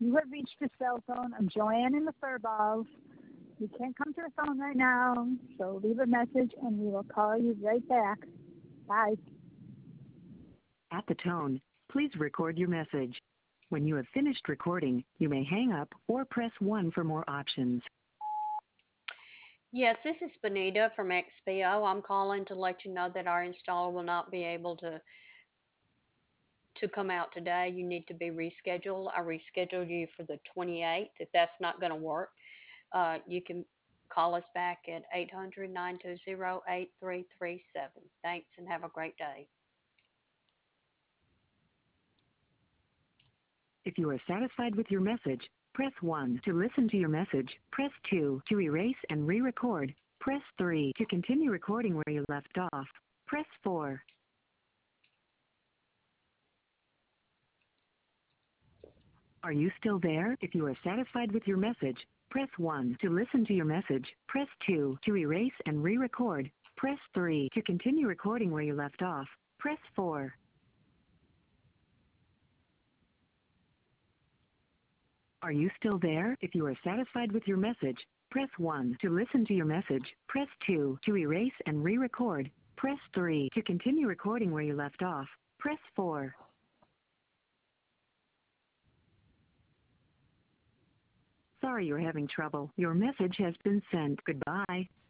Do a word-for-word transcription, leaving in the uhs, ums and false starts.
You have reached the cell phone of Joanne in the Furballs. You can't come to the phone right now, so leave a message and we will call you right back. Bye. At the tone, please record your message. When you have finished recording, you may hang up or press one for more options. Yes, this is Benita from X P O. I'm calling to let you know that our installer will not be able to to come out today. You need to be rescheduled. I rescheduled you for the twenty-eighth. If that's not going to work, uh, you can call us back at eight hundred, nine two zero, eight three three seven. Thanks and have a great day. If you are satisfied with your message, press one. To listen to your message, press two. To erase and re-record, press three. To continue recording where you left off, press four. Are you still there? If you are satisfied with your message, press one. To listen to your message, press two. To erase and re-record, press three. To continue recording where you left off, press four. Are you still there? If you are satisfied with your message, press one. To listen to your message, press two. To erase and re-record, press three. To continue recording where you left off, press four. Sorry you're having trouble. Your message has been sent. Goodbye.